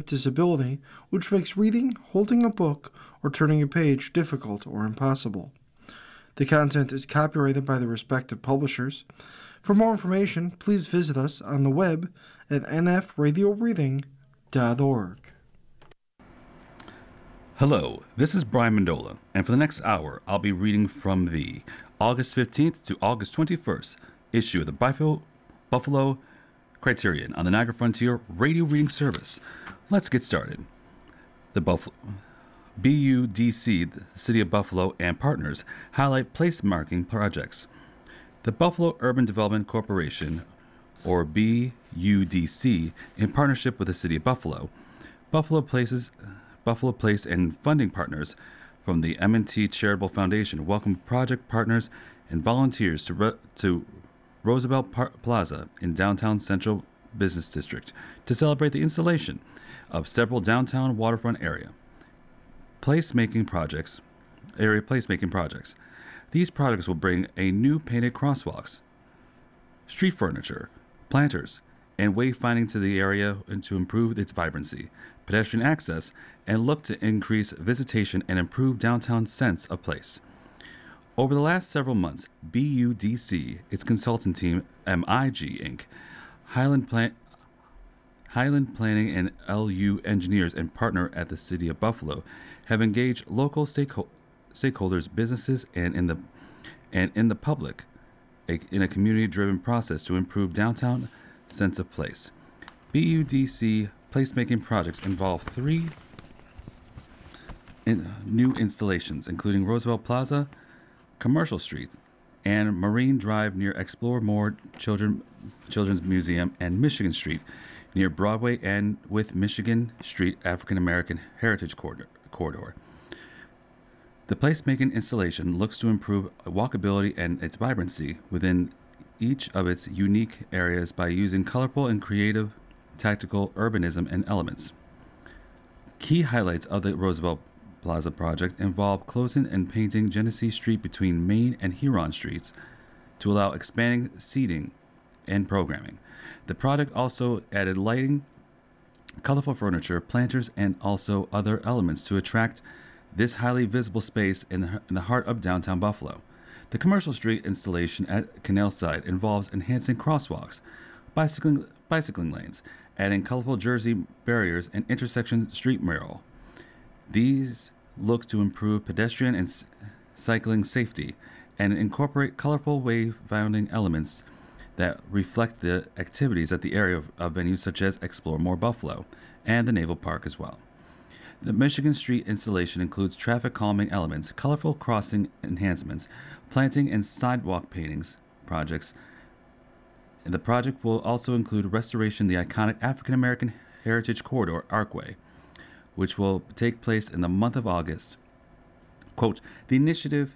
with disability, which makes reading, holding a book, or turning a page difficult or impossible. The content is copyrighted by the respective publishers. For more information, please visit us on the web at nfradioreading.org. Hello, this is Brian Mendola, and for the next hour, I'll be reading from the August 15th to August 21st issue of the Buffalo Criterion on the Niagara Frontier Radio Reading Service. Let's get started. The BUDC, the City of Buffalo, and partners highlight place marking projects. The Buffalo Urban Development Corporation, or BUDC, in partnership with the City of Buffalo, Buffalo Place and funding partners from the M&T Charitable Foundation welcome project partners and volunteers to Roosevelt Plaza in downtown Central Business District to celebrate the installation of several downtown waterfront area placemaking projects. These projects will bring a new painted crosswalks, street furniture, planters, and wayfinding to the area and to improve its vibrancy, pedestrian access, and look to increase visitation and improve downtown sense of place. Over the last several months, BUDC, its consultant team, MIG Inc., Highland Planning and LU Engineers and partner at the City of Buffalo have engaged local stakeholders, businesses, and in the public in a community-driven process to improve downtown sense of place. BUDC placemaking projects involve three new installations, including Roosevelt Plaza, Commercial Street, and Marine Drive near Explore More Children's Museum, and Michigan Street near Broadway and with Michigan Street African American Heritage Corridor. The placemaking installation looks to improve walkability and its vibrancy within each of its unique areas by using colorful and creative tactical urbanism and elements. Key highlights of the Roosevelt Plaza project involve closing and painting Genesee Street between Main and Huron Streets to allow expanding seating and programming. The project also added lighting, colorful furniture, planters, and also other elements to attract this highly visible space in the heart of downtown Buffalo. The Commercial Street installation at Canal Side involves enhancing crosswalks, bicycling lanes, adding colorful jersey barriers, and intersection street mural. These look to improve pedestrian and cycling safety and incorporate colorful wayfinding elements that reflect the activities at the area of venues such as Explore More Buffalo and the Naval Park as well. The Michigan Street installation includes traffic calming elements, colorful crossing enhancements, planting and sidewalk paintings projects. And the project will also include restoration of the iconic African American Heritage Corridor Archway, which will take place in the month of August. Quote, the innovative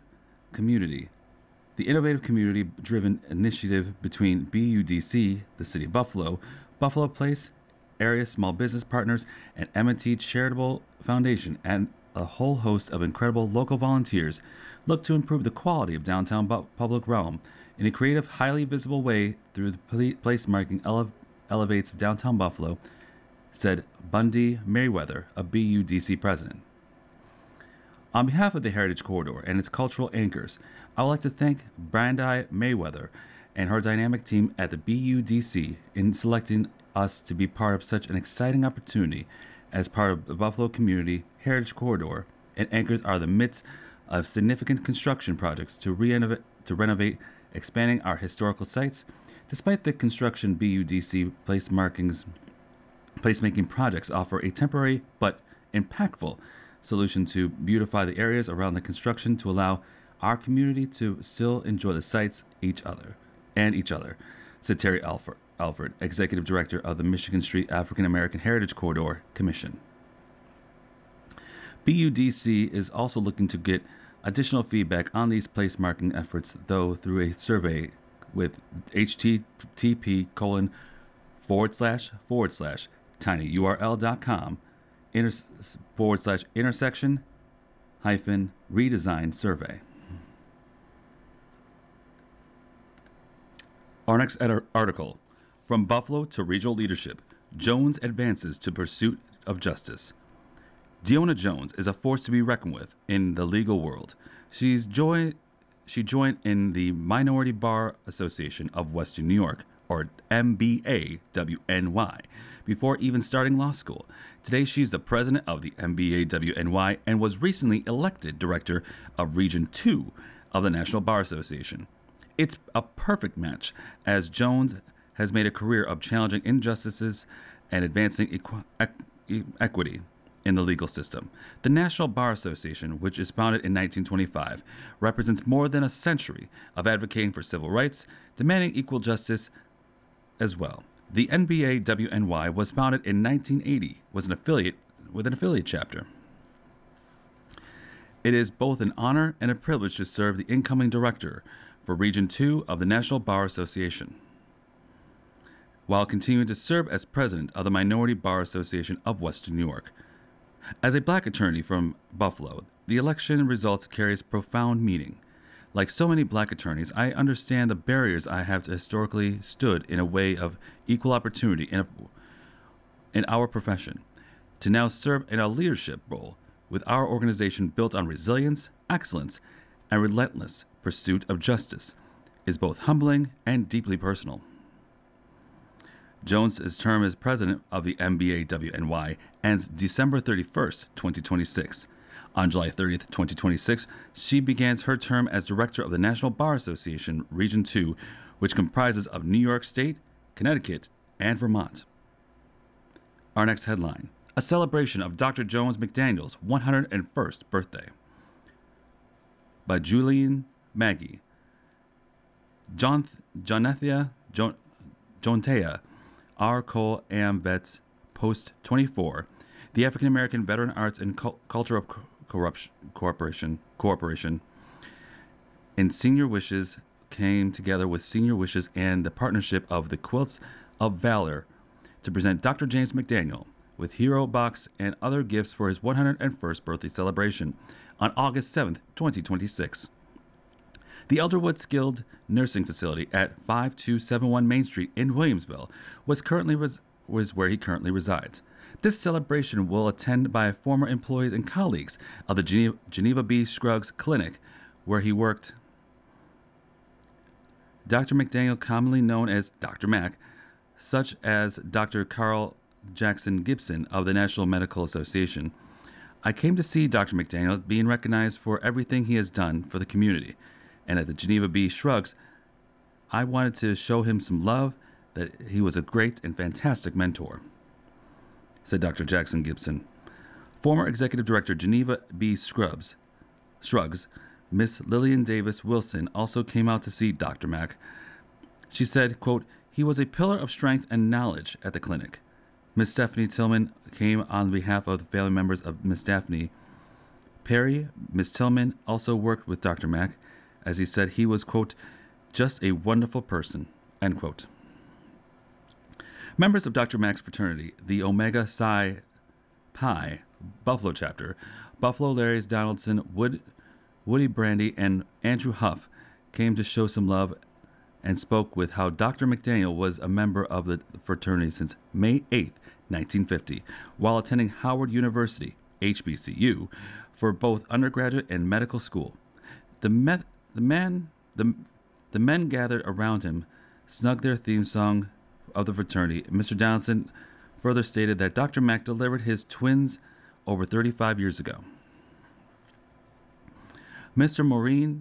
community-driven initiative between BUDC, the City of Buffalo, Buffalo Place, area small business partners, and M&T Charitable Foundation, and a whole host of incredible local volunteers look to improve the quality of downtown public realm in a creative, highly visible way through the place marking elevates downtown Buffalo, said Bundy Merriweather, a BUDC president. On behalf of the Heritage Corridor and its cultural anchors, I would like to thank Brandy Merriweather and her dynamic team at the BUDC in selecting us to be part of such an exciting opportunity as part of the Buffalo Community Heritage Corridor, and anchors are the midst of significant construction projects to renovate, expanding our historical sites. Despite the construction, BUDC placemaking projects offer a temporary but impactful solution to beautify the areas around the construction to allow our community to still enjoy the sites, each other, said Terry Alford, Executive Director of the Michigan Street African American Heritage Corridor Commission. BUDC is also looking to get additional feedback on these place marking efforts, though, through a survey with http://tinyurl.com/intersection-redesign survey. Our next article, From Buffalo to Regional Leadership, Jones advances to pursuit of justice. Deonna Jones is a force to be reckoned with in the legal world. She joined in the Minority Bar Association of Western New York, or MBAWNY, before even starting law school. Today, she's the president of the MBAWNY and was recently elected director of Region 2 of the National Bar Association. It's a perfect match, as Jones has made a career of challenging injustices and advancing equity in the legal system. The National Bar Association, which is founded in 1925, represents more than a century of advocating for civil rights, demanding equal justice as well. The NBAWNY was founded in 1980, with an affiliate chapter. It is both an honor and a privilege to serve the incoming director for Region 2 of the National Bar Association, while continuing to serve as president of the Minority Bar Association of Western New York. As a black attorney from Buffalo, the election results carries profound meaning. Like so many black attorneys, I understand the barriers I have historically stood in a way of equal opportunity in our profession. To now serve in a leadership role with our organization built on resilience, excellence, and relentless pursuit of justice is both humbling and deeply personal. Jones' term as president of the MBAWNY ends December 31st, 2026. On July 30th, 2026, she begins her term as director of the National Bar Association Region 2, which comprises of New York State, Connecticut, and Vermont. Our next headline: a celebration of Dr. Jones McDaniel's 101st birthday. By Julian Maggie. Jonethia R. Cole Am Vets Post 24, the African American Veteran Arts and Culture of Corporation, and Senior Wishes came together with Senior Wishes and the partnership of the Quilts of Valor to present Dr. James McDaniel with Hero Box and other gifts for his 101st birthday celebration on August 7th, 2026. The Elderwood Skilled Nursing Facility at 5271 Main Street in Williamsville was where he currently resides. This celebration will attended by former employees and colleagues of the Geneva B. Scruggs Clinic, where he worked. Dr. McDaniel, commonly known as Dr. Mac, such as Dr. Carl Jackson Gibson of the National Medical Association. I came to see Dr. McDaniel being recognized for everything he has done for the community. And at the Geneva B. Scruggs, I wanted to show him some love, that he was a great and fantastic mentor, said Dr. Jackson Gibson. Former Executive Director Geneva B. Scruggs, Miss Lillian Davis Wilson, also came out to see Dr. Mack. She said, quote, he was a pillar of strength and knowledge at the clinic. Miss Stephanie Tillman came on behalf of the family members of Miss Daphne Perry. Miss Tillman also worked with Dr. Mack. As he said, he was, quote, just a wonderful person, end quote. Members of Dr. Mack's fraternity, the Omega Psi Pi Buffalo chapter, Buffalo Larry's Donaldson, Woody Brandy, and Andrew Huff, came to show some love and spoke with how Dr. McDaniel was a member of the fraternity since May 8, 1950, while attending Howard University, HBCU, for both undergraduate and medical school. The men gathered around him, sung their theme song of the fraternity. Mr. Donaldson further stated that Dr. Mack delivered his twins over 35 years ago. Miss Maureen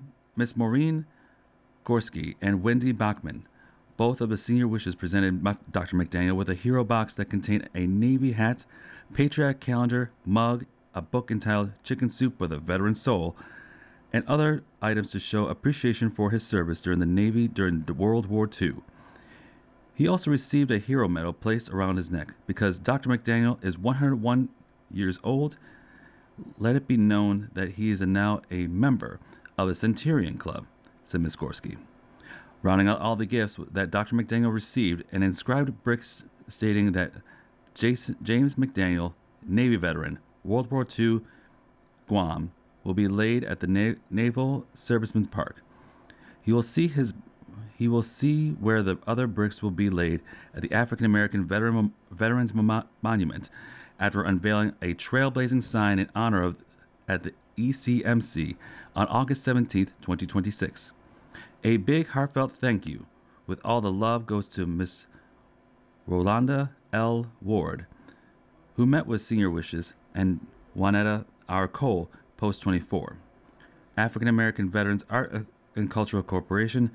Gorski and Wendy Bachman, both of the Senior Wishes, presented Dr. McDaniel with a hero box that contained a Navy hat, Patriot calendar, mug, a book entitled Chicken Soup with a Veteran Soul, and other items to show appreciation for his service during the Navy during World War II. He also received a hero medal placed around his neck. Because Dr. McDaniel is 101 years old, let it be known that he is now a member of the Centurion Club, said Ms. Gorski. Rounding out all the gifts that Dr. McDaniel received, an inscribed brick stating that James McDaniel, Navy veteran, World War II, Guam, will be laid at the Naval Servicemen's Park. He will see where the other bricks will be laid at the African American Veterans Monument after unveiling a trailblazing sign in honor of at the ECMC on August 17, 2026. A big heartfelt thank you with all the love goes to Miss Rolanda L. Ward, who met with Senior Wishes, and Juanetta R. Cole, Post 24. African American Veterans Art and Cultural Corporation,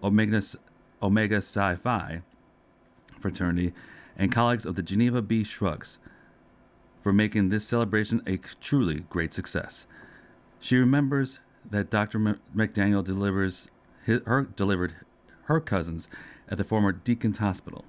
Omega Psi Phi fraternity, and colleagues of the Geneva B. Shrugs for making this celebration a truly great success. She remembers that Dr. McDaniel delivered her cousins at the former Deacon's Hospital.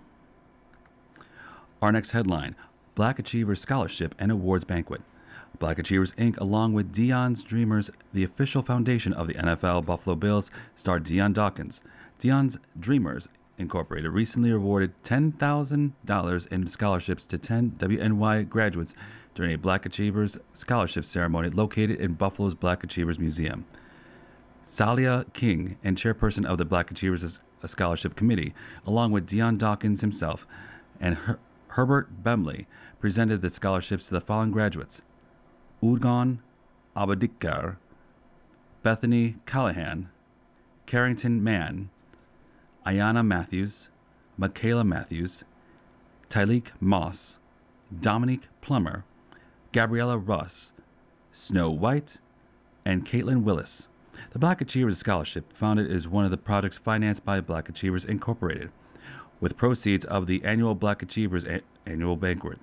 Our next headline, Black Achievers Scholarship and Awards Banquet. Black Achievers Inc., along with Dion's Dreamers, the official foundation of the NFL Buffalo Bills, star Dion Dawkins. Dion's Dreamers Incorporated recently awarded $10,000 in scholarships to 10 WNY graduates during a Black Achievers Scholarship ceremony located in Buffalo's Black Achievers Museum. Salia King, and chairperson of the Black Achievers Scholarship Committee, along with Dion Dawkins himself and Herbert Bemley, presented the scholarships to the following graduates: Udgon Abadikar, Bethany Callahan, Carrington Mann, Ayanna Matthews, Michaela Matthews, Tyleek Moss, Dominique Plummer, Gabriella Russ, Snow White, and Caitlin Willis. The Black Achievers Scholarship, founded, is one of the projects financed by Black Achievers Incorporated, with proceeds of the annual Black Achievers Annual Banquet.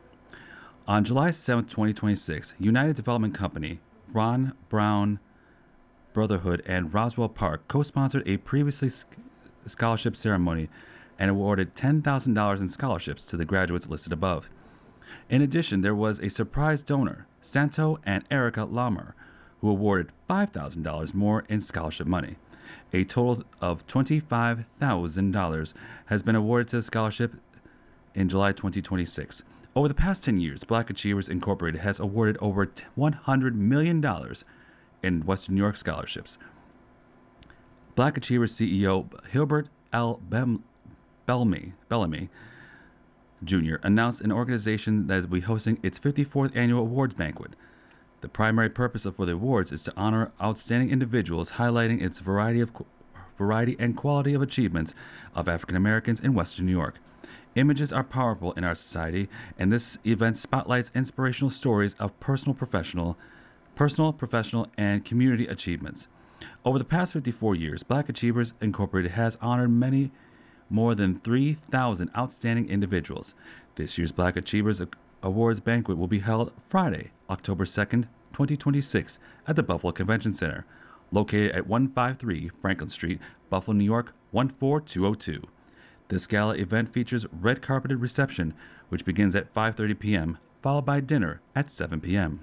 On July 7, 2026, United Development Company, Ron Brown Brotherhood, and Roswell Park co-sponsored a previously scholarship ceremony and awarded $10,000 in scholarships to the graduates listed above. In addition, there was a surprise donor, Santo and Erica Lammer, who awarded $5,000 more in scholarship money. A total of $25,000 has been awarded to the scholarship in July 2026. Over the past 10 years, Black Achievers Incorporated has awarded over $100 million in Western New York scholarships. Black Achievers CEO Hilbert L. Bellamy Jr. announced an organization that will be hosting its 54th annual awards banquet. The primary purpose for the awards is to honor outstanding individuals, highlighting its variety and quality of achievements of African Americans in Western New York. Images are powerful in our society, and this event spotlights inspirational stories of personal, professional, and community achievements. Over the past 54 years, Black Achievers Incorporated has honored many more than 3,000 outstanding individuals. This year's Black Achievers Awards Banquet will be held Friday, October 2nd, 2026, at the Buffalo Convention Center, located at 153 Franklin Street, Buffalo, New York, 14202. This gala event features red carpeted reception, which begins at 5:30 p.m., followed by dinner at 7 p.m.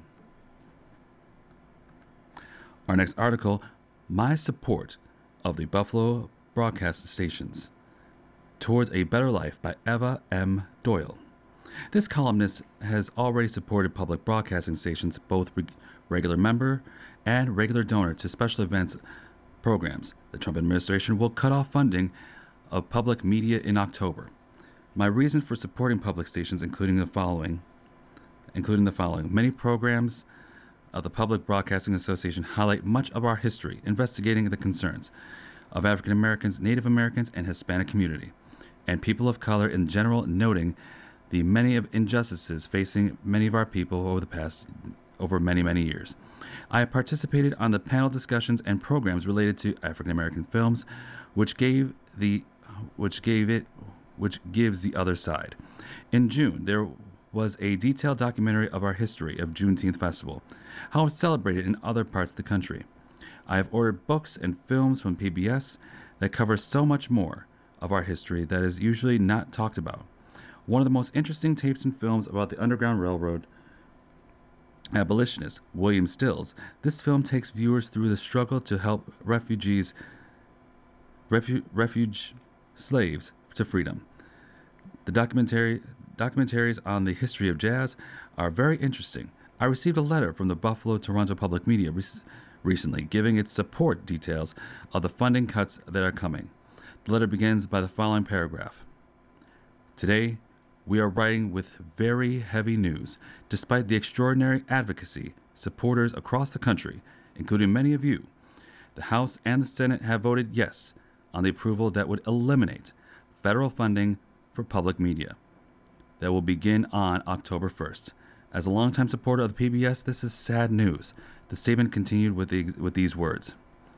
Our next article, My Support of the Buffalo Broadcast Stations, Towards a Better Life by Eva M. Doyle. This columnist has already supported public broadcasting stations, both regular member and regular donor, to special events programs. The Trump administration will cut off funding of public media in October. My reason for supporting public stations including the following. Many programs of the Public Broadcasting Association highlight much of our history, investigating the concerns of African Americans, Native Americans, and Hispanic community, and people of color in general, noting the many of injustices facing many of our people over many years. I have participated on the panel discussions and programs related to African American films, which gives the other side. In June, there was a detailed documentary of our history of Juneteenth Festival, how it's celebrated in other parts of the country. I have ordered books and films from PBS that cover so much more of our history that is usually not talked about. One of the most interesting tapes and films about the Underground Railroad abolitionist, William Stills. This film takes viewers through the struggle to help refuge slaves to freedom. The documentaries on the history of jazz are very interesting. I received a letter from the Buffalo Toronto Public Media recently giving its support details of the funding cuts that are coming. The letter begins by the following paragraph. Today, we are writing with very heavy news, despite the extraordinary advocacy supporters across the country, including many of you. The House and the Senate have voted yes on the approval that would eliminate federal funding for public media. That will begin on October 1st. As a longtime supporter of the PBS, this is sad news. The statement continued with these words.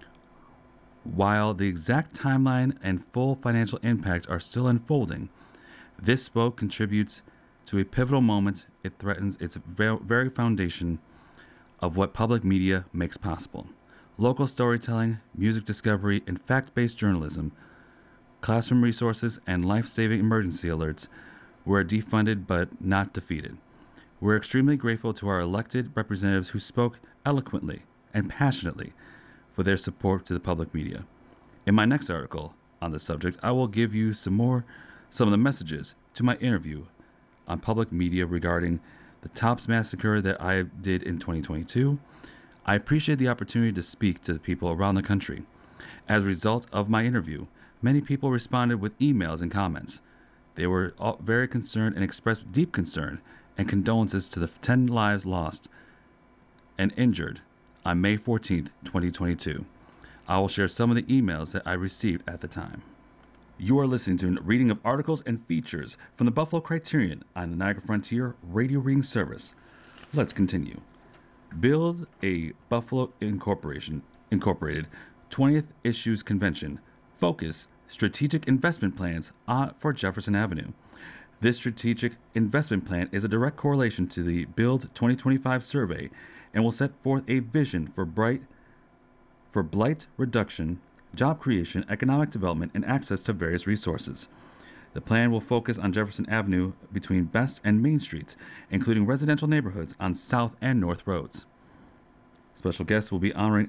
While the exact timeline and full financial impact are still unfolding, this vote contributes to a pivotal moment. It threatens its very foundation of what public media makes possible. Local storytelling, music discovery, and fact-based journalism, classroom resources, and life-saving emergency alerts were defunded but not defeated. We're extremely grateful to our elected representatives who spoke eloquently and passionately for their support to the public media. In my next article on this subject, I will give you some of the messages to my interview on public media regarding the Tops Massacre that I did in 2022. I appreciate the opportunity to speak to the people around the country. As a result of my interview, many people responded with emails and comments. They were all very concerned and expressed deep concern and condolences to the 10 lives lost and injured on May 14th, 2022. I will share some of the emails that I received at the time. You are listening to a reading of articles and features from the Buffalo Criterion on the Niagara Frontier Radio Reading Service. Let's continue. Build a Buffalo Incorporated 20th Issues Convention. Focus strategic investment plans for Jefferson Avenue. This strategic investment plan is a direct correlation to the Build 2025 survey and will set forth a vision for blight reduction, job creation, economic development, and access to various resources. The plan will focus on Jefferson Avenue between Best and Main Streets, including residential neighborhoods on South and North Roads. Special guests will be honoring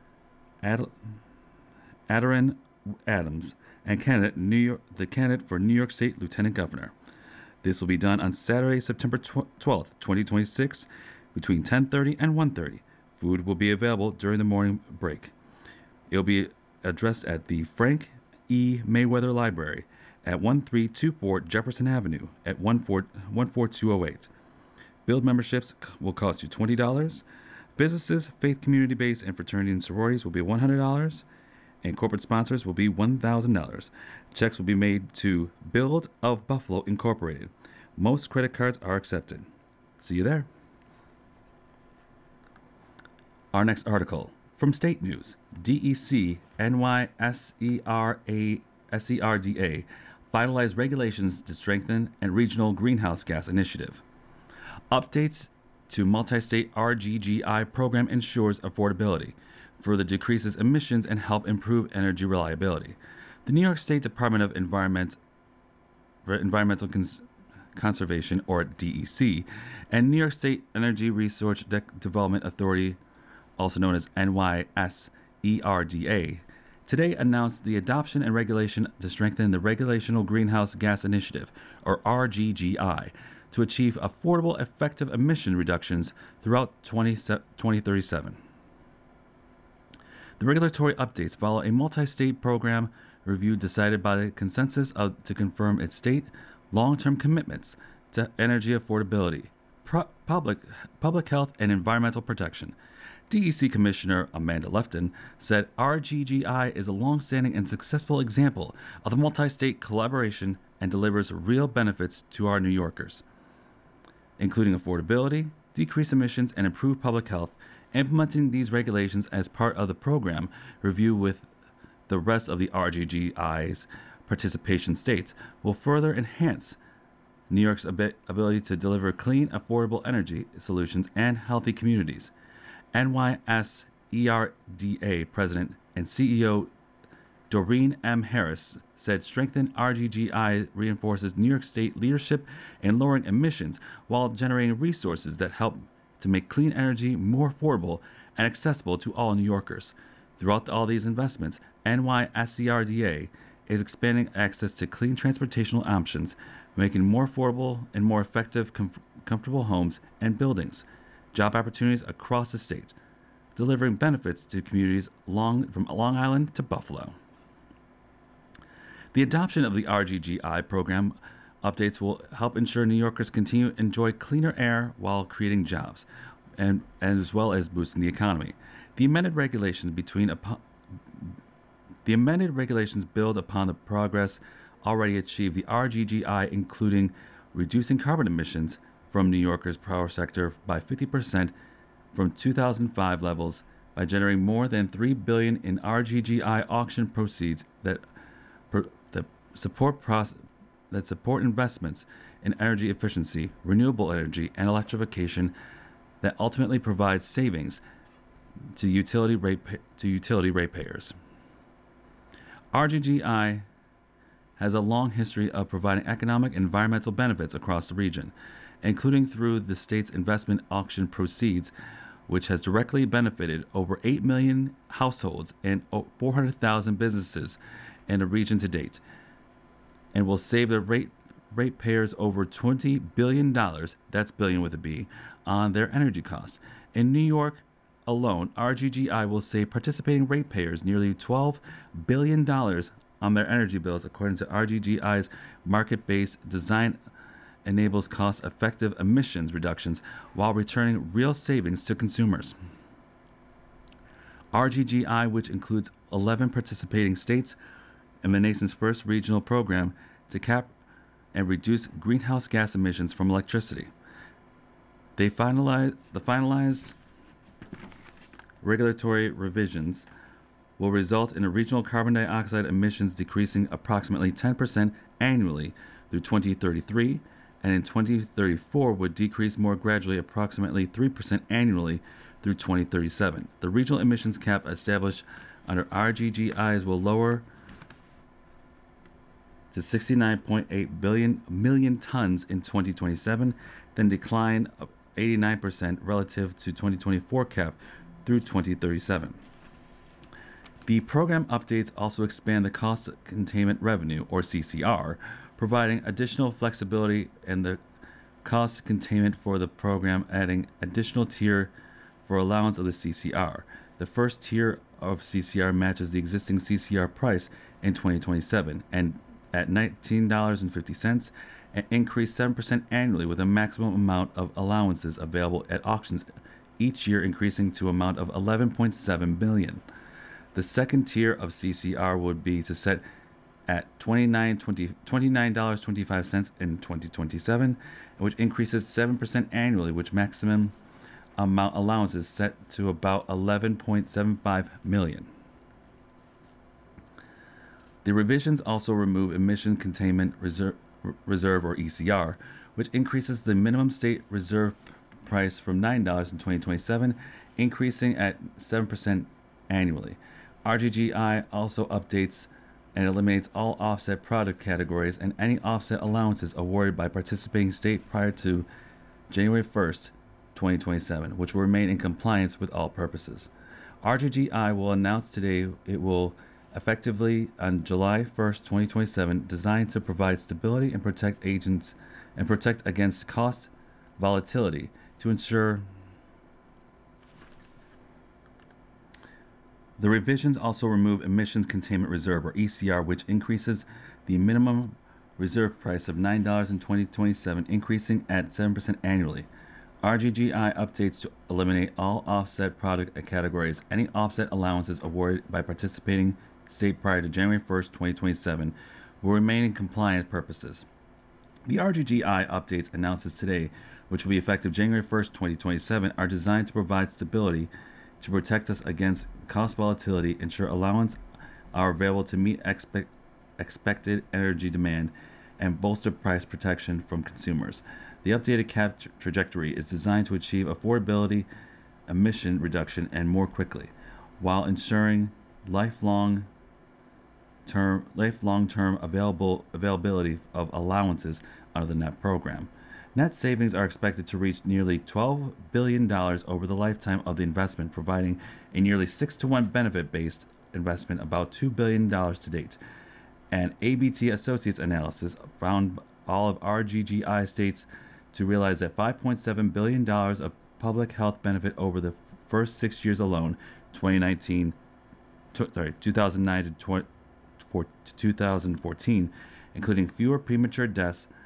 Adoniram Adams and the candidate for New York State Lieutenant Governor. This will be done on Saturday, September 12th, 2026, between 10:30 and 1:30. Food will be available during the morning break. It will be addressed at the Frank E. Mayweather Library at 1324 Jefferson Avenue at 14208. Build memberships will cost you $20. Businesses, faith community-based, and fraternity and sororities will be $100. And corporate sponsors will be $1,000. Checks will be made to Build of Buffalo Incorporated. Most credit cards are accepted. See you there. Our next article from State News. DEC NYSERDA finalized regulations to strengthen a regional greenhouse gas initiative. Updates to multi-state RGGI program ensures affordability, further decreases emissions, and help improve energy reliability. The New York State Department of Environmental Conservation, or DEC, and New York State Energy Resource Development Authority, also known as NYSERDA, today announced the adoption and regulation to strengthen the Regulational Greenhouse Gas Initiative, or RGGI, to achieve affordable, effective emission reductions throughout 2037. The regulatory updates follow a multi-state program review decided by the consensus to confirm its state long-term commitments to energy affordability, public health, and environmental protection. DEC Commissioner Amanda Lefton said RGGI is a long-standing and successful example of the multi-state collaboration and delivers real benefits to our New Yorkers, including affordability, decreased emissions, and improved public health. Implementing these regulations as part of the program review with the rest of the RGGI's participation states will further enhance New York's ability to deliver clean, affordable energy solutions and healthy communities. NYSERDA President and CEO Doreen M. Harris said strengthened RGGI reinforces New York State leadership in lowering emissions while generating resources that help to make clean energy more affordable and accessible to all New Yorkers. Throughout all these investments, NYSERDA is expanding access to clean transportational options, making more affordable and more effective, comfortable homes and buildings, job opportunities across the state, delivering benefits to communities from Long Island to Buffalo. The adoption of the RGGI program Updates will help ensure New Yorkers continue to enjoy cleaner air while creating jobs, and as well as boosting the economy. The amended regulations between the amended regulations build upon the progress already achieved the RGGI, including reducing carbon emissions from New Yorkers' power sector by 50% from 2005 levels by generating more than $3 billion in RGGI auction proceeds that support investments in energy efficiency, renewable energy, and electrification that ultimately provides savings to utility ratepayers. RGGI has a long history of providing economic and environmental benefits across the region, including through the state's investment auction proceeds, which has directly benefited over 8 million households and 400,000 businesses in the region to date, and will save the ratepayers over $20 billion, that's billion with a B, on their energy costs. In New York alone, RGGI will save participating ratepayers nearly $12 billion on their energy bills, according to RGGI's market-based design enables cost-effective emissions reductions while returning real savings to consumers. RGGI, which includes 11 participating states and the nation's first regional program to cap and reduce greenhouse gas emissions from electricity. The finalized regulatory revisions will result in a regional carbon dioxide emissions decreasing approximately 10% annually through 2033, and in 2034 would decrease more gradually approximately 3% annually through 2037. The regional emissions cap established under RGGIs will lower to 69.8 million tons in 2027, then decline 89% relative to 2024 cap through 2037. The program updates also expand the cost containment revenue, or CCR, providing additional flexibility in the cost containment for the program, adding additional tier for allowance of the CCR. The first tier of CCR matches the existing CCR price in 2027 and at $19.50 and increased 7% annually with a maximum amount of allowances available at auctions each year increasing to amount of $11.7 billion. The second tier of CCR would be to set at $29.25 in 2027, which increases 7% annually, which maximum amount allowances set to about $11.75 million. The revisions also remove Emission Containment Reserve or ECR, which increases the minimum state reserve price from $9 in 2027, increasing at 7% annually. RGGI also updates and eliminates all offset product categories and any offset allowances awarded by participating state prior to January 1st, 2027, which will remain in compliance with all purposes. RGGI will announce today it will effectively on July 1st, 2027, designed to provide stability and protect agents and protect against cost volatility to ensure. The revisions also remove Emissions Containment Reserve, or ECR, which increases the minimum reserve price of $9 in 2027, increasing at 7% annually. RGGI updates to eliminate all offset product categories. Any offset allowances awarded by participating state prior to January 1st, 2027 will remain in compliance purposes. The RGGI updates announces today, which will be effective January 1st, 2027, are designed to provide stability to protect us against cost volatility, ensure allowance are available to meet expected energy demand, and bolster price protection from consumers. The updated cap trajectory is designed to achieve affordability, emission reduction, and more quickly, while ensuring lifelong term availability of allowances under the NEP program. Net savings are expected to reach nearly $12 billion over the lifetime of the investment, providing a nearly 6-to-1 benefit-based investment, about $2 billion to date. And ABT Associates analysis found all of RGGI states to realize that $5.7 billion of public health benefit over the first 6 years alone, 2009 to 2014, including fewer premature deaths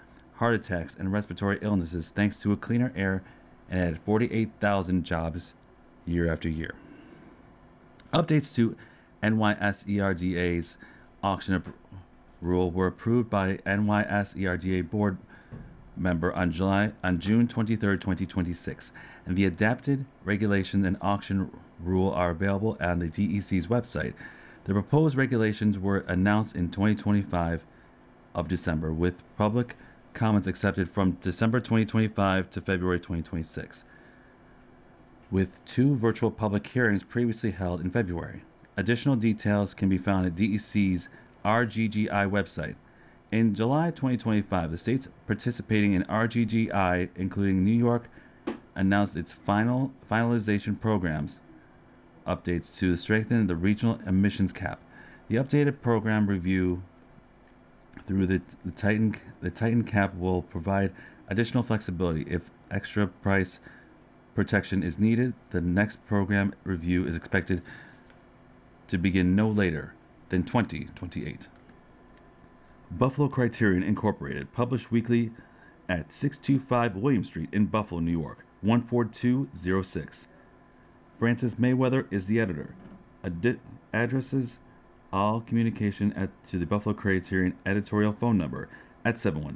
heart attacks, and respiratory illnesses thanks to a cleaner air and added 48,000 jobs year after year. Updates to NYSERDA's auction rule were approved by NYSERDA board member on June 23, 2026, and the adapted regulations and auction rule are available on the DEC's website. The proposed regulations were announced in 2025 of December, with public comments accepted from December 2025 to February 2026, with 2 virtual public hearings previously held in February. Additional details can be found at DEC's RGGI website. In July 2025, the states participating in RGGI, including New York, announced its finalization programs updates to strengthen the regional emissions cap. The updated program review through the Titan cap will provide additional flexibility if extra price protection is needed. The next program review is expected to begin no later than 2028. Buffalo Criterion Incorporated, published weekly at 625 William Street in Buffalo, New York, 14206. Francis Mayweather is the editor. Addresses all communication to the Buffalo Criterion editorial phone number at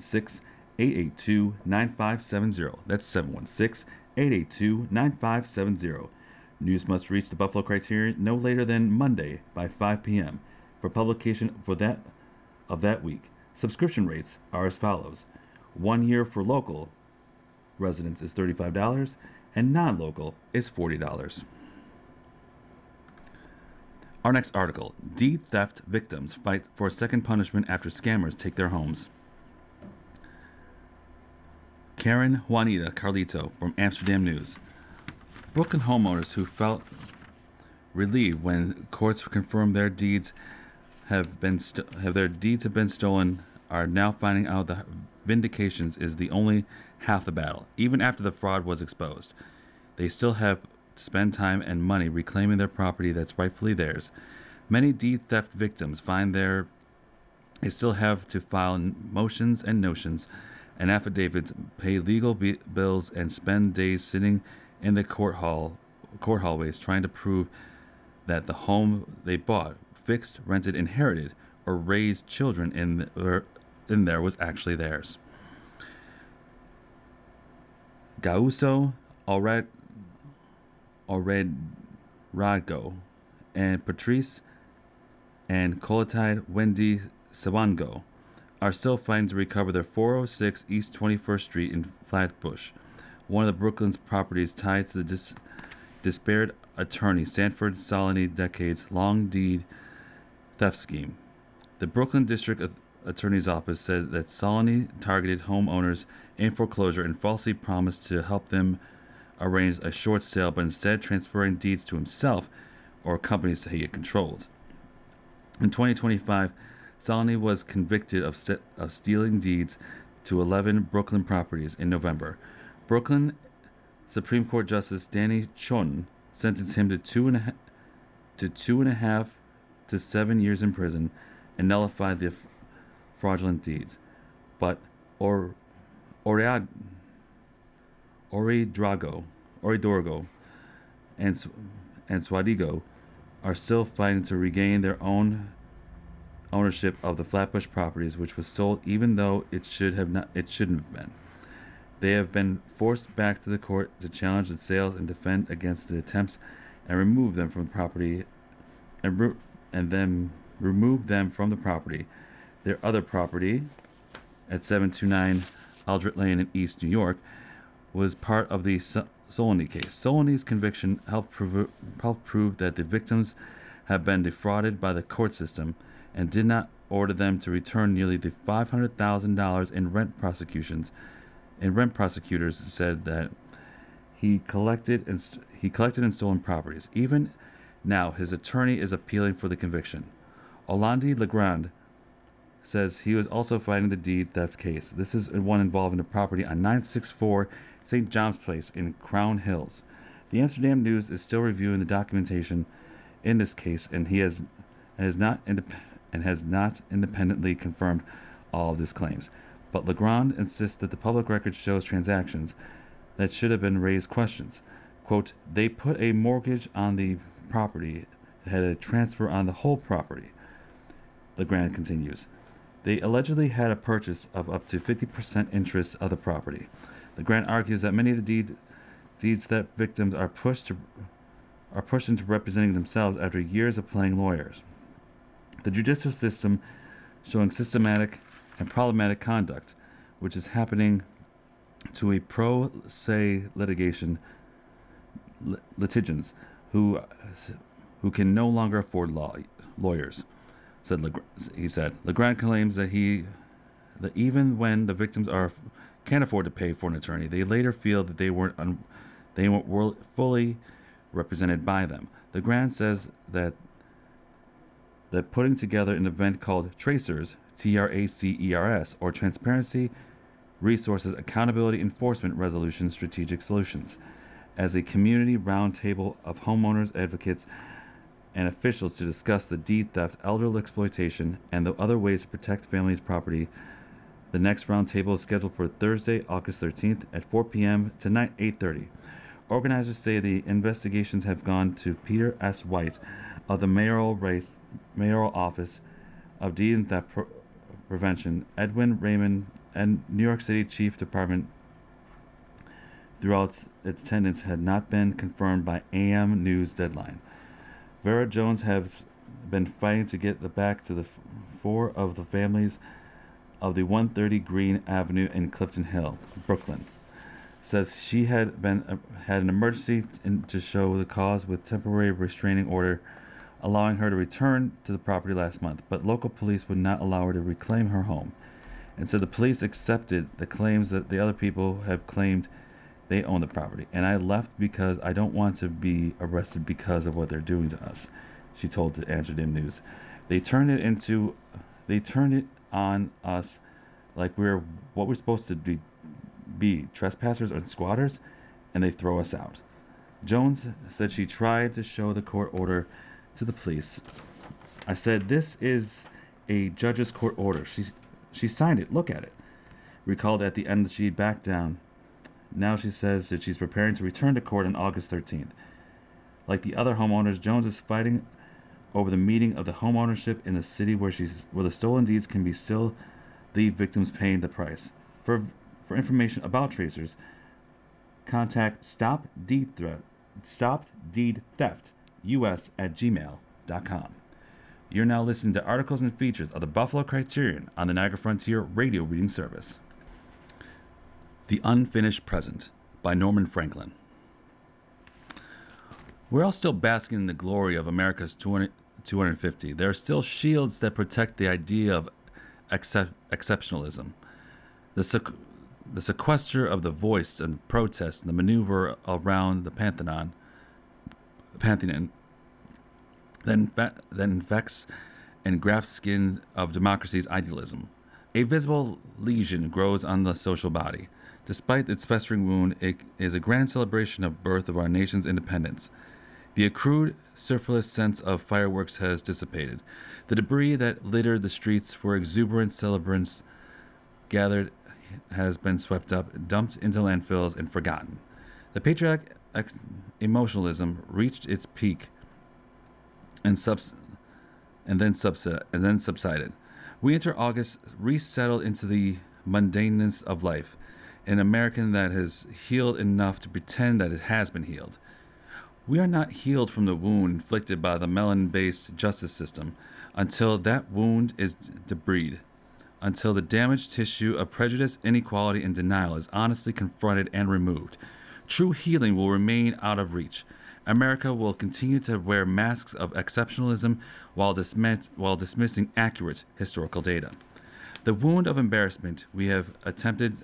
716-882-9570. That's 716-882-9570. News must reach the Buffalo Criterion no later than Monday by 5 p.m. for publication of that week. Subscription rates are as follows. 1 year for local residents is $35 and non-local is $40. Our next article, deed theft victims fight for a second punishment after scammers take their homes. Karen Juanita Carlito from Amsterdam News. Brooklyn homeowners who felt relieved when courts confirmed their deeds have been stolen are now finding out that vindications is the only half the battle. Even after the fraud was exposed, they still have to spend time and money reclaiming their property that's rightfully theirs. Many deed theft victims find they still have to file motions and notions and affidavits, pay legal bills, and spend days sitting in the court hallways trying to prove that the home they bought, fixed, rented, inherited, or raised children in there was actually theirs. Gauso Oredrago and Patrice and Clotilde Wendy Sawango are still fighting to recover their 406 East 21st Street in Flatbush, one of the Brooklyn's properties tied to the disparate attorney Sanford Solony decades-long deed theft scheme. The Brooklyn District Attorney's Office said that Solony targeted homeowners in foreclosure and falsely promised to help them arrange a short sale, but instead transferring deeds to himself or companies that he had controlled. In 2025, Solony was convicted of stealing deeds to 11 Brooklyn properties in November. Brooklyn Supreme Court Justice Danny Chun sentenced him to two and a half to 7 years in prison and nullified the fraudulent deeds. But Oredrago and Swadigo are still fighting to regain their own ownership of the Flatbush properties, which was sold even though it shouldn't have been. They have been forced back to the court to challenge the sales and defend against the attempts and remove them from the property and then remove them from the property. Their other property at 729 Aldrich Lane in East New York was part of the Solony case. Solony's conviction helped prove that the victims have been defrauded by the court system and did not order them to return nearly the $500,000 in rent prosecutors said that he collected in stolen properties. Even now, his attorney is appealing for the conviction. Olandi Legrand says he was also fighting the deed theft case. This is one involving a property on 964 St. John's Place in Crown Hills. The Amsterdam News is still reviewing the documentation in this case, and has not independently confirmed all of these claims. But Legrand insists that the public record shows transactions that should have been raised questions. Quote, they put a mortgage on the property, had a transfer on the whole property. Legrand continues. They allegedly had a purchase of up to 50% interest of the property. Legrand argues that many of the deeds that victims are pushed into representing themselves after years of playing lawyers. The judicial system showing systematic and problematic conduct, which is happening to a pro se litigants who can no longer afford lawyers. He said. Legrand claims that even when the victims can't afford to pay for an attorney, they later feel that they weren't fully represented by them. Legrand says that putting together an event called Tracers, TRACERS, or Transparency, Resources, Accountability, Enforcement, Resolution, Strategic Solutions, as a community roundtable of homeowners, advocates, and officials to discuss the deed theft, elder exploitation, and the other ways to protect families' property. The next roundtable is scheduled for Thursday, August 13th at 4 p.m. to 8:30. Organizers say the investigations have gone to Peter S. White of the mayoral office of Deed Theft Prevention, Edwin Raymond, and New York City Chief Department throughout its attendance had not been confirmed by AM News Deadline. Vera Jones has been fighting to get back to the four of the families of the 130 Green Avenue in Clifton Hill, Brooklyn. Says she had an emergency to show the cause with temporary restraining order, allowing her to return to the property last month, but local police would not allow her to reclaim her home. And so the police accepted the claims that the other people have claimed they own the property. And I left because I don't want to be arrested because of what they're doing to us, she told the Amsterdam News. They turned it on us like we're what we're supposed to be trespassers or squatters, and they throw us out. Jones said she tried to show the court order to the police. I said, this is a judge's court order. She signed it. Look at it. Recalled at the end that she backed down. Now she says that she's preparing to return to court on August 13th. Like the other homeowners, Jones is fighting over the meaning of the homeownership in the city where the stolen deeds can be still leave victims paying the price. For information about Tracers, contact stopdeedtheftus@gmail.com. You're now listening to articles and features of the Buffalo Criterion on the Niagara Frontier Radio Reading Service. The Unfinished Present by Norman Franklin. We're all still basking in the glory of America's 250. There are still shields that protect the idea of exceptionalism. The sequester of the voice and protest and the maneuver around the Pantheon then infects and grafts skin of democracy's idealism. A visible lesion grows on the social body. Despite its festering wound, it is a grand celebration of birth of our nation's independence. The accrued, surplus sense of fireworks has dissipated. The debris that littered the streets where exuberant celebrants gathered has been swept up, dumped into landfills, and forgotten. The patriotic emotionalism reached its peak and then subsided. We enter August resettled into the mundaneness of life, an American that has healed enough to pretend that it has been healed. We are not healed from the wound inflicted by the melanin-based justice system until that wound is debrided, until the damaged tissue of prejudice, inequality, and denial is honestly confronted and removed. True healing will remain out of reach. America will continue to wear masks of exceptionalism while dismissing accurate historical data. The wound of embarrassment we have attempted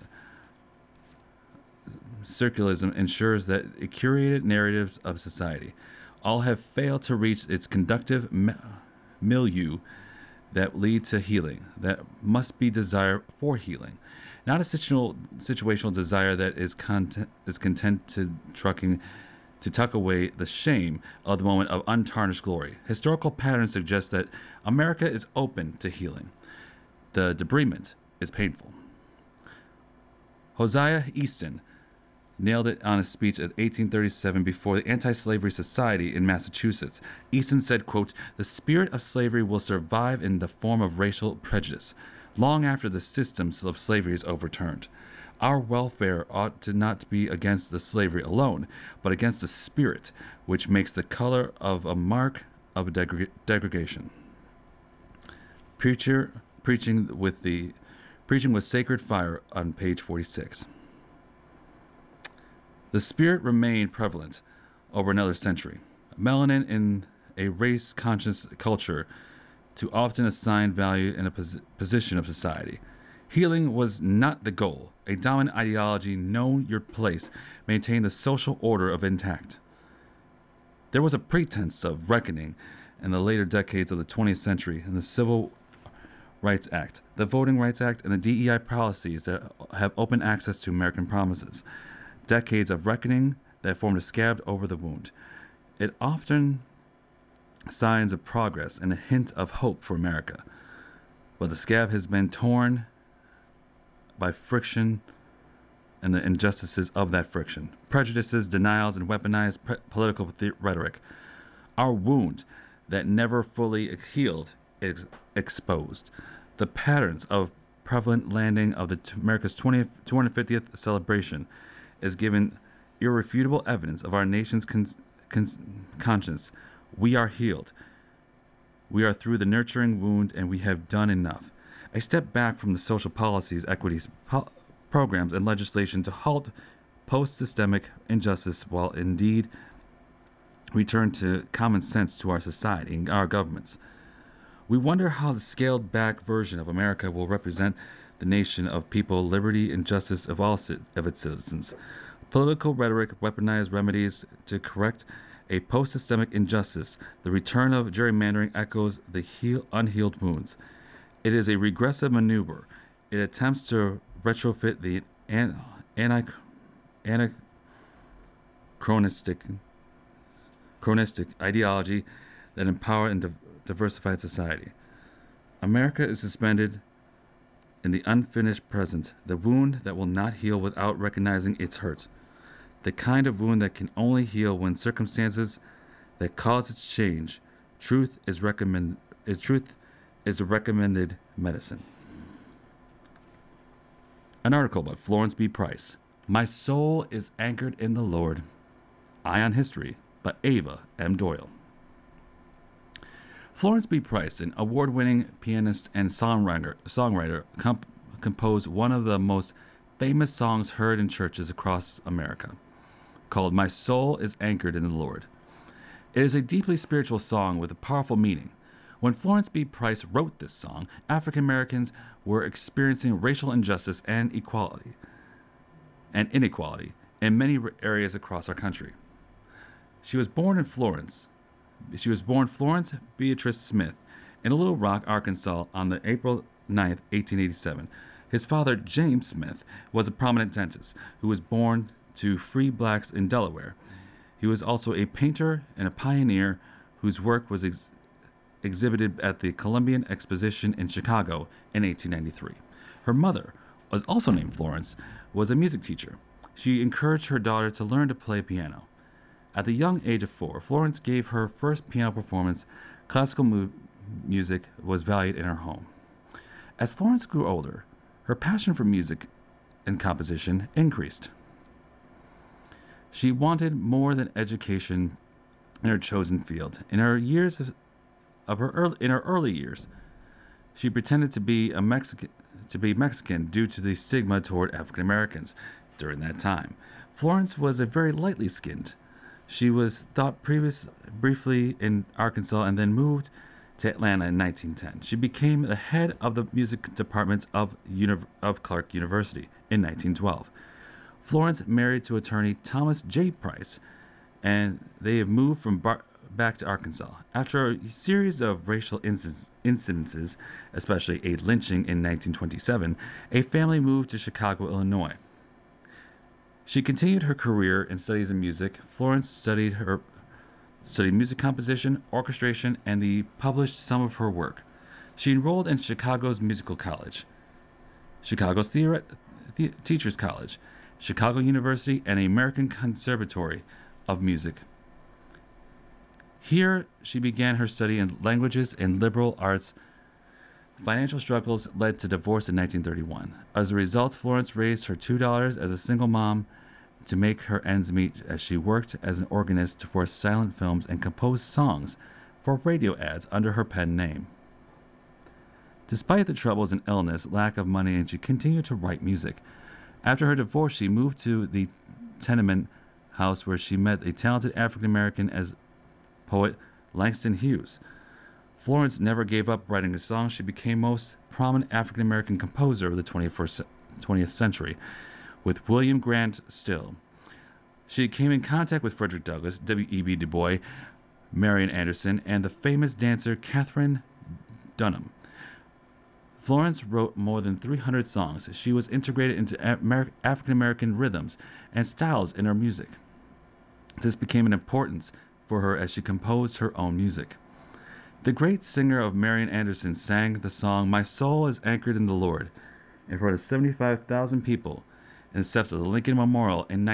circularism ensures that the curated narratives of society all have failed to reach its conductive milieu that lead to healing, that must be desire for healing, not a situational desire that is content to tuck away the shame of the moment of untarnished glory. Historical patterns suggest that America is open to healing. The debridement is painful. Hosea Easton nailed it on a speech in 1837 before the Anti-Slavery Society in Massachusetts. Easton said, quote, "The spirit of slavery will survive in the form of racial prejudice, long after the systems of slavery is overturned. Our welfare ought to not be against the slavery alone, but against the spirit, which makes the color of a mark of degradation." Preaching with sacred fire on page 46. The spirit remained prevalent over another century. Melanin in a race-conscious culture to often assign value in a position of society. Healing was not the goal. A dominant ideology, know your place, maintained the social order of intact. There was a pretense of reckoning in the later decades of the 20th century in the Civil Rights Act, the Voting Rights Act, and the DEI policies that have open access to American promises. Decades of reckoning that formed a scab over the wound. It often signs of progress and a hint of hope for America. But the scab has been torn by friction and the injustices of that friction. Prejudices, denials, and weaponized political rhetoric. Our wound that never fully healed is exposed. The patterns of prevalent landing of America's 250th celebration is given irrefutable evidence of our nation's conscience. We are healed. We are through the nurturing wound, and we have done enough. A step back from the social policies, equities, programs, and legislation to halt post-systemic injustice while indeed return to common sense to our society and our governments. We wonder how the scaled-back version of America will represent the nation of people, liberty, and justice of all of its citizens. Political rhetoric, weaponized remedies to correct a post-systemic injustice. The return of gerrymandering echoes the unhealed wounds. It is a regressive maneuver. It attempts to retrofit the anachronistic ideology that empower and diversified society. America is suspended in the unfinished present, the wound that will not heal without recognizing its hurt, the kind of wound that can only heal when circumstances that cause its change. Truth is a recommended medicine. An article by Florence B. Price. My Soul is Anchored in the Lord. Eye on History by Ava M. Doyle. Florence B. Price, an award-winning pianist and songwriter, composed one of the most famous songs heard in churches across America, called My Soul is Anchored in the Lord. It is a deeply spiritual song with a powerful meaning. When Florence B. Price wrote this song, African Americans were experiencing racial injustice and inequality in many areas across our country. She was born Florence Beatrice Smith in Little Rock, Arkansas on April 9, 1887. His father, James Smith, was a prominent dentist who was born to free blacks in Delaware. He was also a painter and a pioneer whose work was exhibited at the Columbian Exposition in Chicago in 1893. Her mother, was also named Florence, was a music teacher. She encouraged her daughter to learn to play piano. At the young age of 4, Florence gave her first piano performance. Classical music was valued in her home. As Florence grew older, her passion for music and composition increased. She wanted more than education in her chosen field. In her early years, she pretended to be Mexican due to the stigma toward African Americans during that time. Florence was a very lightly skinned. She was taught briefly in Arkansas and then moved to Atlanta in 1910. She became the head of the music departments of Clark University in 1912. Florence married to attorney Thomas J. Price, and they have moved from back to Arkansas. After a series of racial incidences, especially a lynching in 1927, a family moved to Chicago, Illinois. She continued her career in studies in music. Florence studied music composition, orchestration, and published some of her work. She enrolled in Chicago's Musical College, Chicago's Teachers College, Chicago University, and the American Conservatory of Music. Here, she began her study in languages and liberal arts. Financial struggles led to divorce in 1931. As a result, Florence raised her $2 as a single mom to make her ends meet as she worked as an organist for silent films and composed songs for radio ads under her pen name. Despite the troubles and illness, lack of money, and she continued to write music. After her divorce, she moved to the tenement house where she met a talented African-American as poet Langston Hughes. Florence never gave up writing a song. She became most prominent African-American composer of the 20th century, with William Grant Still. She came in contact with Frederick Douglass, W.E.B. Du Bois, Marian Anderson, and the famous dancer Katherine Dunham. Florence wrote more than 300 songs. She was integrated into African-American rhythms and styles in her music. This became an importance for her as she composed her own music. The great singer of Marian Anderson sang the song "My Soul is Anchored in the Lord" in front of 75,000 people in the steps of the Lincoln Memorial in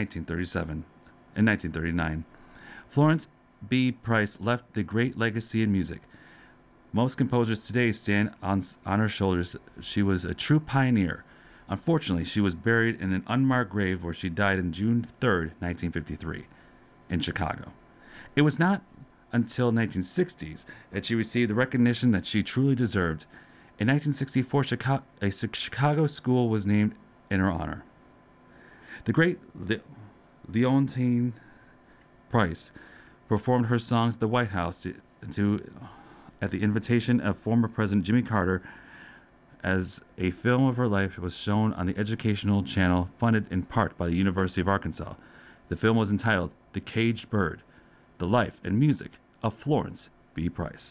1939. Florence B. Price left the great legacy in music. Most composers today stand on her shoulders. She was a true pioneer. Unfortunately, she was buried in an unmarked grave where she died on June 3, 1953, in Chicago. It was not until 1960s that she received the recognition that she truly deserved. In 1964, a Chicago school was named in her honor. The great Leontine Price performed her songs at the White House at the invitation of former President Jimmy Carter, as a film of her life was shown on the educational channel funded in part by the University of Arkansas. The film was entitled "The Caged Bird: The Life and Music of Florence B. Price."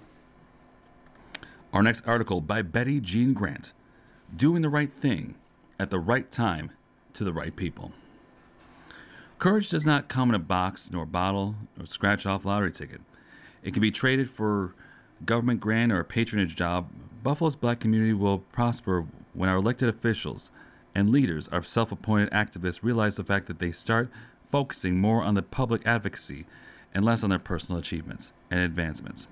Our next article by Betty Jean Grant, "Doing the Right Thing at the Right Time to the Right People." Courage does not come in a box, nor bottle, nor scratch-off lottery ticket. It can be traded for government grant or a patronage job. Buffalo's black community will prosper when our elected officials and leaders, our self-appointed activists, realize the fact that they start focusing more on the public advocacy and less on their personal achievements and advancements.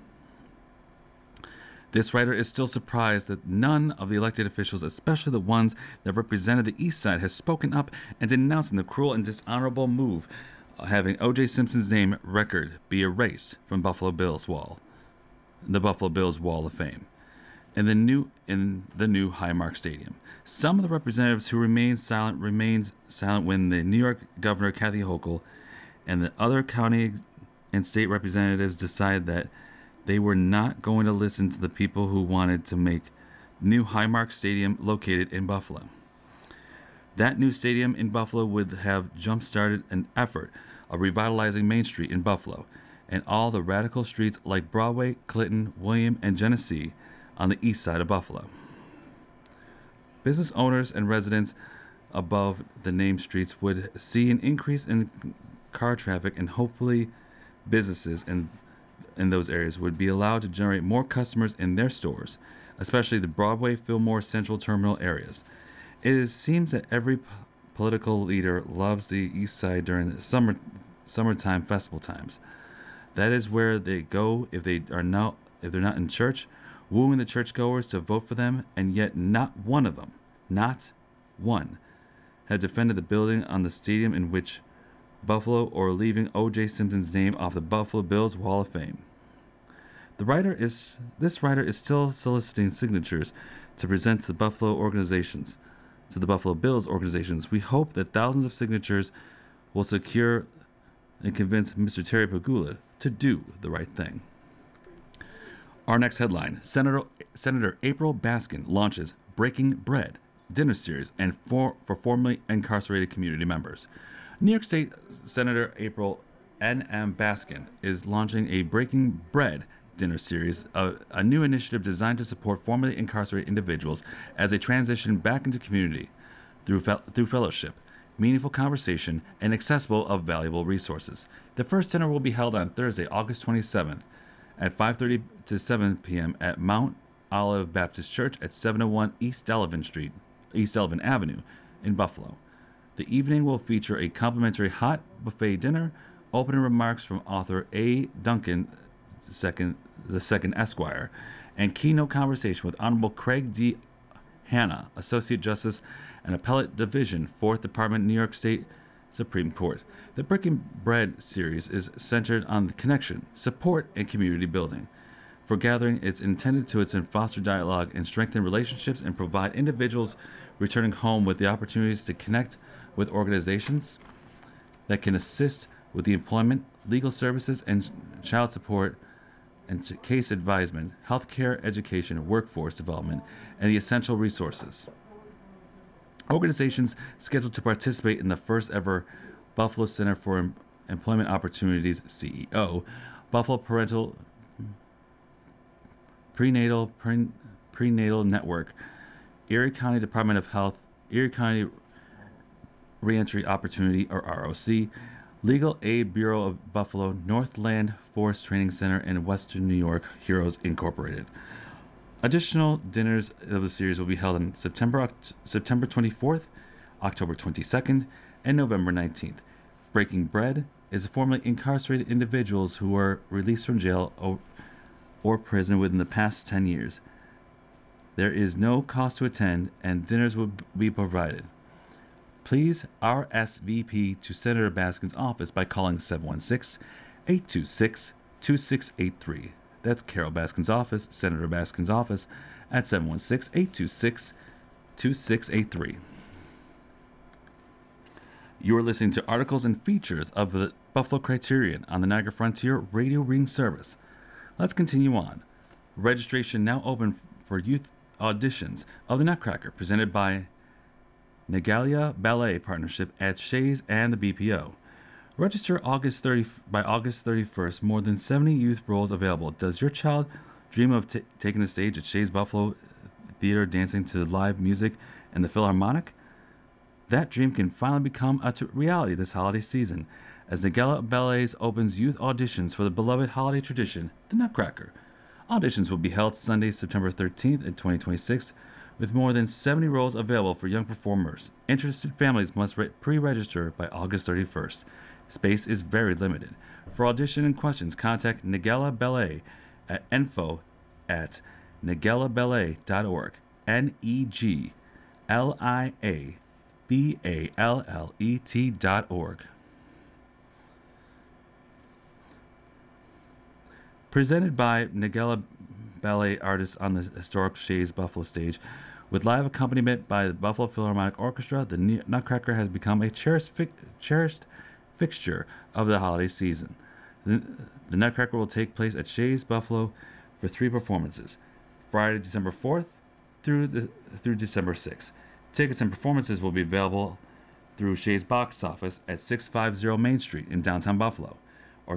This writer is still surprised that none of the elected officials, especially the ones that represented the East Side, has spoken up and denouncing the cruel and dishonorable move of having O.J. Simpson's name record be erased from the Buffalo Bills Wall of Fame, in the new Highmark Stadium. Some of the representatives who remained silent when the New York Governor Kathy Hochul and the other county and state representatives decided that they were not going to listen to the people who wanted to make new Highmark Stadium located in Buffalo. That new stadium in Buffalo would have jump-started an effort of revitalizing Main Street in Buffalo and all the radical streets like Broadway, Clinton, William, and Genesee on the east side of Buffalo. Business owners and residents above the named streets would see an increase in car traffic, and hopefully businesses in those areas would be allowed to generate more customers in their stores, especially the Broadway, Fillmore, Central Terminal areas. It seems that every political leader loves the East Side during the summertime festival times. That is where they go if they're not in church, wooing the churchgoers to vote for them, and yet not one of them, not one, had defended the building on the stadium in which Buffalo or leaving O.J. Simpson's name off the Buffalo Bills Wall of Fame. This writer is still soliciting signatures to present to the Buffalo Bills organizations. We hope that thousands of signatures will secure and convince Mr. Terry Pegula to do the right thing. Our next headline: Senator April Baskin launches Breaking Bread dinner series and for formerly incarcerated community members. New York State Senator April N.M. Baskin is launching a Breaking Bread dinner series, a new initiative designed to support formerly incarcerated individuals as they transition back into community through fellowship, meaningful conversation, and accessible of valuable resources. The first dinner will be held on Thursday, August 27th at 5:30 to 7 p.m. at Mount Olive Baptist Church at 701 East Delavan Avenue, in Buffalo. The evening will feature a complimentary hot buffet dinner, opening remarks from author A. Duncan II Esquire, and keynote conversation with Honorable Craig D. Hanna, Associate Justice and Appellate Division, 4th Department, New York State Supreme Court. The Breaking Bread series is centered on the connection, support, and community building. For gathering, it's intended to foster dialogue and strengthen relationships and provide individuals returning home with the opportunities to connect with organizations that can assist with the employment, legal services, and child support and case advisement, healthcare, education, workforce development, and the essential resources. Organizations scheduled to participate in the first ever Buffalo Center for Employment Opportunities, CEO, Buffalo Prenatal Network, Erie County Department of Health, Erie County Reentry Opportunity, or ROC, Legal Aid Bureau of Buffalo, Northland Forest Training Center, and Western New York Heroes Incorporated. Additional dinners of the series will be held on September 24th, October 22nd, and November 19th. Breaking Bread is formerly incarcerated individuals who were released from jail or prison within the past 10 years. There is no cost to attend, and dinners will be provided. Please RSVP to Senator Baskin's office by calling 716-826-2683. That's Carol Baskin's office, Senator Baskin's office, at 716-826-2683. You are listening to articles and features of the Buffalo Criterion on the Niagara Frontier Radio Reading Service. Let's continue on. Registration now open for youth auditions of the Nutcracker, presented by Negalia Ballet Partnership at Shays and the BPO. Register by August 31st. More than 70 youth roles available. Does your child dream of taking the stage at Shays Buffalo Theater, dancing to live music and the Philharmonic? That dream can finally become a reality this holiday season, as Negalia Ballets opens youth auditions for the beloved holiday tradition, the Nutcracker. Auditions will be held Sunday, September 13th in 2026, with more than 70 roles available for young performers. Interested families must pre-register by August 31st. Space is very limited. For audition and questions, contact Negalia Ballet at info@negaliaballet.org. NEGLIABALLET.org. Presented by Negalia Ballet artists on the historic Shays Buffalo stage, with live accompaniment by the Buffalo Philharmonic Orchestra, the Nutcracker has become a cherished fixture of the holiday season. The Nutcracker will take place at Shays Buffalo for 3 performances, Friday, December 4th through December 6th. Tickets and performances will be available through Shays box office at 650 Main Street in downtown Buffalo, or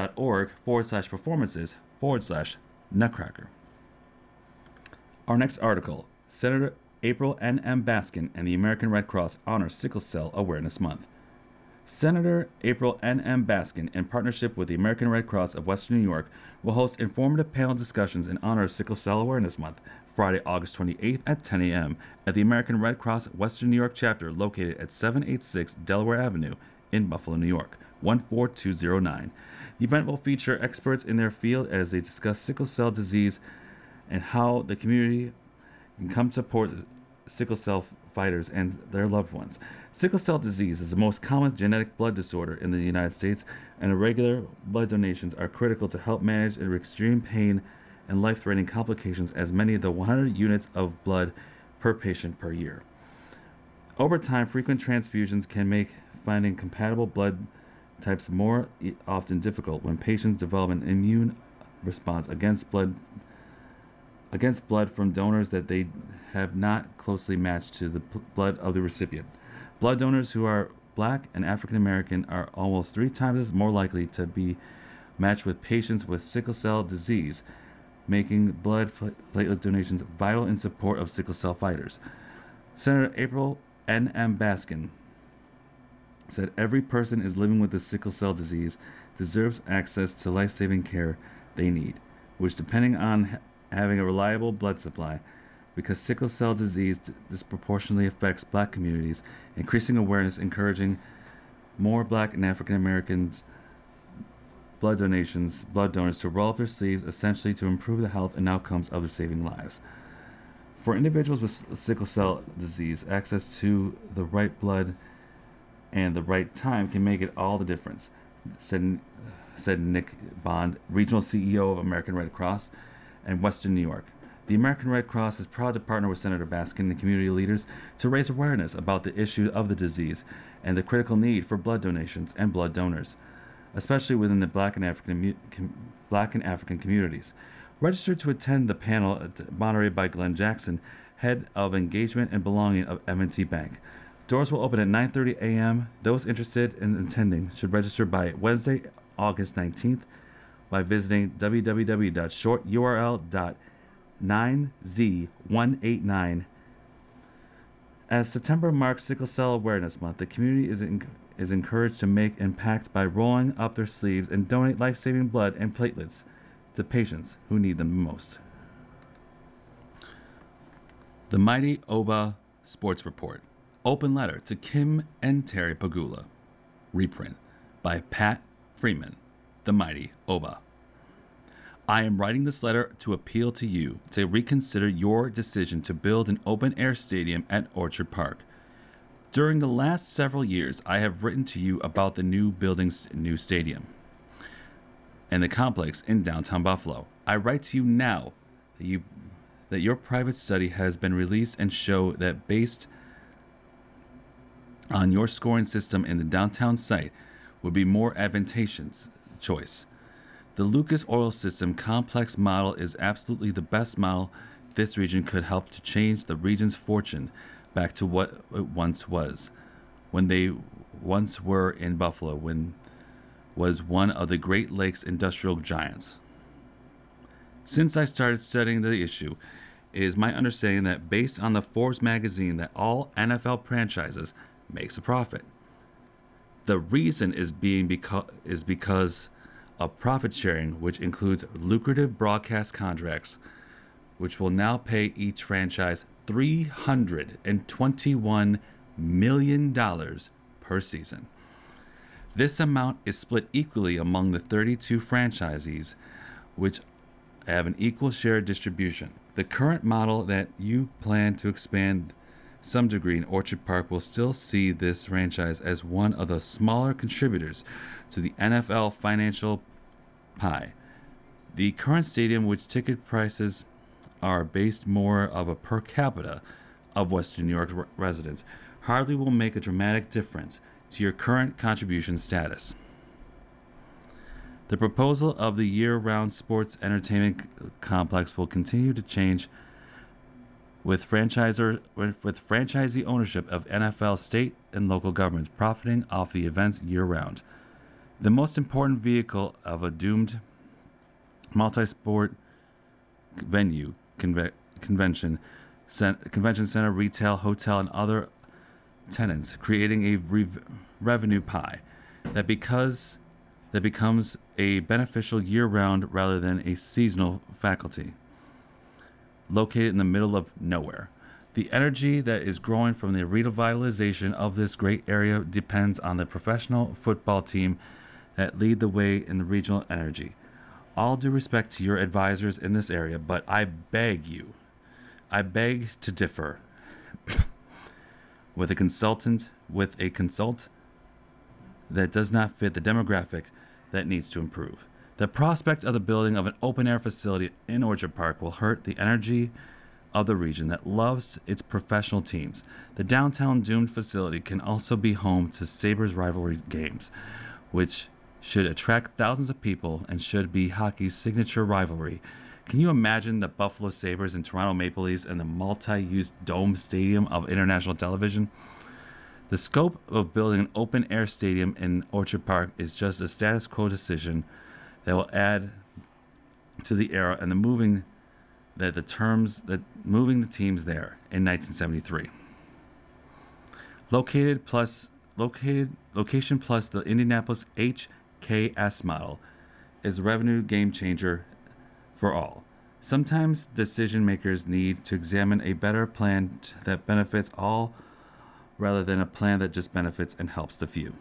shays.org/performances/Nutcracker. Our next article: Senator April N.M. Baskin and the American Red Cross honor Sickle Cell Awareness Month. Senator April N.M. Baskin, in partnership with the American Red Cross of Western New York, will host informative panel discussions in honor of Sickle Cell Awareness Month, Friday, August 28th at 10 a.m. at the American Red Cross Western New York chapter, located at 786 Delaware Avenue in Buffalo, New York, 14209. The event will feature experts in their field as they discuss sickle cell disease and how the community can come to support sickle cell fighters and their loved ones. Sickle cell disease is the most common genetic blood disorder in the United States, and irregular blood donations are critical to help manage extreme pain and life-threatening complications, as many of the 100 units of blood per patient per year. Over time, frequent transfusions can make finding compatible blood types more often difficult when patients develop an immune response against blood from donors that they have not closely matched to the blood of the recipient. Blood donors who are Black and African American are almost 3 times as more likely to be matched with patients with sickle cell disease, making blood platelet donations vital in support of sickle cell fighters. Senator April N.M. Baskin said every person is living with the sickle cell disease deserves access to life-saving care they need, which, depending on having a reliable blood supply, because sickle cell disease disproportionately affects black communities, increasing awareness, encouraging more black and African Americans blood donors to roll up their sleeves, essentially to improve the health and outcomes of their saving lives. For individuals with sickle cell disease, access to the right blood and the right time can make it all the difference, said Nick Bond, regional CEO of American Red Cross in Western New York. The American Red Cross is proud to partner with Senator Baskin and community leaders to raise awareness about the issue of the disease and the critical need for blood donations and blood donors, especially within the Black and African communities. Register to attend the panel moderated by Glenn Jackson, head of engagement and belonging of M&T Bank. Doors will open at 9:30 a.m. Those interested in attending should register by Wednesday, August 19th by visiting www.shorturl.9z189. As September marks Sickle Cell Awareness Month, the community is encouraged to make impact by rolling up their sleeves and donate life-saving blood and platelets to patients who need them most. The Mighty Oba Sports Report. Open Letter to Kim and Terry Pagula. Reprint by Pat Freeman. The Mighty Oba. I am writing this letter to appeal to you to reconsider your decision to build an open-air stadium at Orchard Park. During the last several years, I have written to you about the new building's new stadium and the complex in downtown Buffalo. I write to you now that your private study has been released and show that based on your scoring system in the downtown site would be more advantageous choice. The Lucas Oil System complex model is absolutely the best model. This region could help to change the region's fortune back to what it once was, when they once were in Buffalo, when was one of the Great Lakes industrial giants. Since I started studying the issue, it is my understanding that based on the Forbes magazine that all NFL franchises makes a profit. The reason is because of profit sharing, which includes lucrative broadcast contracts, which will now pay each franchise $321 million per season. This amount is split equally among the 32 franchisees, which have an equal share distribution. The current model that you plan to expand some degree in Orchard Park will still see this franchise as one of the smaller contributors to the NFL financial pie. The current stadium, which ticket prices are based more of a per capita of Western New York residents, hardly will make a dramatic difference to your current contribution status. The proposal of the year-round sports entertainment complex will continue to change with franchisee ownership of NFL, state, and local governments profiting off the events year-round. The most important vehicle of a doomed multi-sport venue, convention center, retail, hotel, and other tenants, creating a revenue pie that becomes a beneficial year-round rather than a seasonal faculty located in the middle of nowhere. The energy that is growing from the revitalization of this great area depends on the professional football team that lead the way in the regional energy. All due respect to your advisors in this area, but I beg to differ with a consult that does not fit the demographic that needs to improve. The prospect of the building of an open-air facility in Orchard Park will hurt the energy of the region that loves its professional teams. The downtown doomed facility can also be home to Sabres rivalry games, which should attract thousands of people and should be hockey's signature rivalry. Can you imagine the Buffalo Sabres and Toronto Maple Leafs in the multi-use dome stadium of international television? The scope of building an open-air stadium in Orchard Park is just a status quo decision that will add to the era and moving the teams there in 1973. Location plus the Indianapolis HKS model is a revenue game changer for all. Sometimes decision makers need to examine a better plan that benefits all rather than a plan that just benefits and helps the few.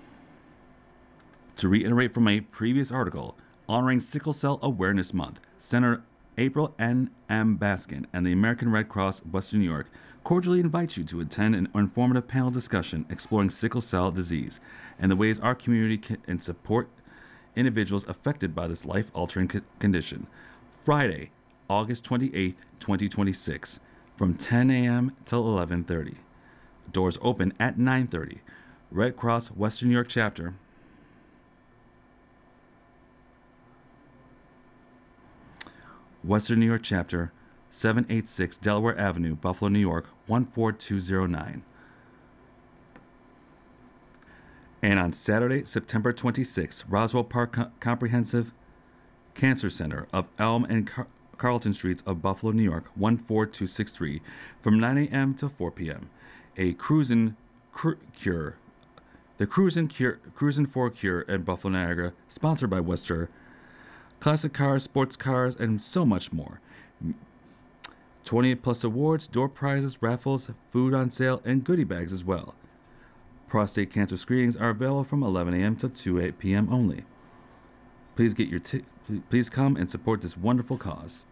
To reiterate from a previous article, honoring Sickle Cell Awareness Month, Senator April N.M. Baskin and the American Red Cross Western New York cordially invite you to attend an informative panel discussion exploring sickle cell disease and the ways our community can support individuals affected by this life-altering condition. Friday, August 28, 2026, from 10 a.m. till 11:30. Doors open at 9:30. Red Cross Western New York Chapter. Western New York Chapter, 786 Delaware Avenue, Buffalo, New York, 14209. And on Saturday, September 26th, Roswell Park Comprehensive Cancer Center of Elm and Carlton Streets of Buffalo, New York, 14263, from 9 a.m. to 4 p.m. A Cruisin' Cure. The Cruisin' for Cure in Buffalo, Niagara, sponsored by Wester. Classic cars, sports cars, and so much more. 28 plus awards, door prizes, raffles, food on sale, and goodie bags as well. Prostate cancer screenings are available from 11 a.m. to 2 p.m. only. Please get your please come and support this wonderful cause.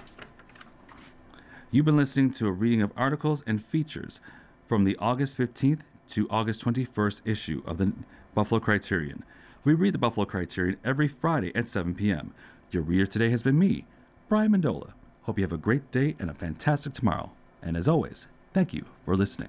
You've been listening to a reading of articles and features from the August 15th to August 21st issue of the Buffalo Criterion. We read the Buffalo Criterion every Friday at 7 p.m. Your reader today has been me, Brian Mendola. Hope you have a great day and a fantastic tomorrow. And as always, thank you for listening.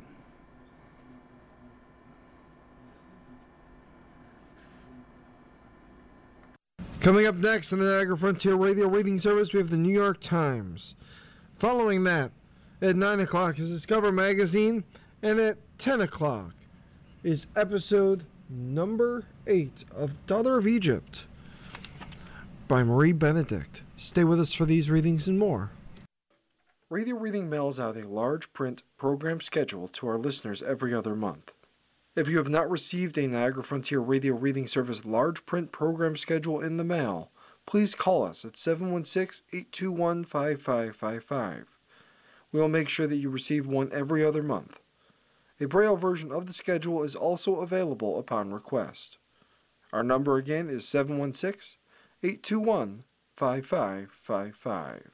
Coming up next on the Niagara Frontier Radio Reading Service, we have the New York Times. Following that, at 9 o'clock is Discover Magazine, and at 10 o'clock is episode number 8 of Daughter of Egypt by Marie Benedict. Stay with us for these readings and more. Radio Reading mails out a large print program schedule to our listeners every other month. If you have not received a Niagara Frontier Radio Reading Service large print program schedule in the mail, please call us at 716-821-5555. We will make sure that you receive one every other month. A Braille version of the schedule is also available upon request. Our number again is 716-821-5555.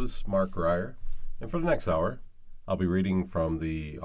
is Mark Grier, and for the next hour, I'll be reading from the